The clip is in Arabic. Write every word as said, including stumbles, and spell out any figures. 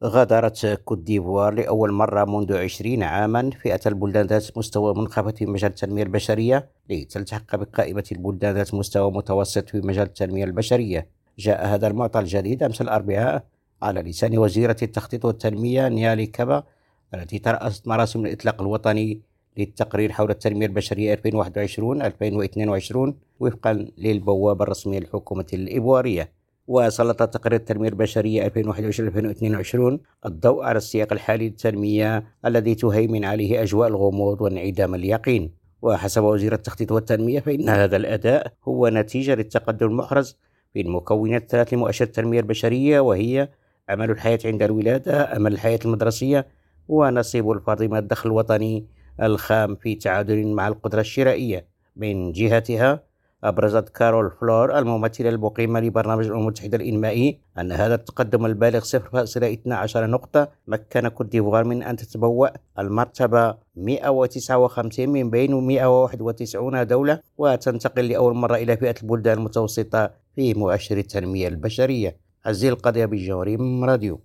غادرت كوت ديفوار لأول مرة منذ عشرين عاما فئة البلدان ذات مستوى منخفض في مجال التنمية البشرية لتلتحق بقائمة البلدان ذات مستوى متوسط في مجال التنمية البشرية. جاء هذا المعطى الجديد أمس الأربعاء على لسان وزيرة التخطيط والتنمية نيالي كابا، التي ترأست مراسم الإطلاق الوطني للتقرير حول التنمية البشرية ألفين وواحد وعشرين ألفين واثنين وعشرين وفقا للبوابة الرسمية للحكومة الإيفوارية. وسلط تقرير التنمية البشرية ألفين وواحد وعشرين ألفين واثنين وعشرين الضوء على السياق الحالي للتنمية الذي تهيمن عليه أجواء الغموض وانعدام اليقين. وحسب وزير التخطيط والتنمية فإن هذا الأداء هو نتيجة للتقدم المحرز في المكونات الثلاث لمؤشر التنمية البشرية، وهي أمل الحياة عند الولادة، أمل الحياة المدرسية، ونصيب الفرد من الدخل الوطني الخام في تعادل مع القدرة الشرائية. من جهتها أبرزت كارول فلور الممثلة المقيمة لبرنامج الأمم المتحدة الإنمائي أن هذا التقدم البالغ صفر فاصلة اثنتا عشرة نقطة مكن كوت ديفوار من أن تتبوأ المرتبة مئة وتسعة وخمسين من بين مئة وواحد وتسعين دولة، وتنتقل لأول مرة إلى فئة البلدان المتوسطة في مؤشر التنمية البشرية. عزيز القضية بالجوهري، راديو.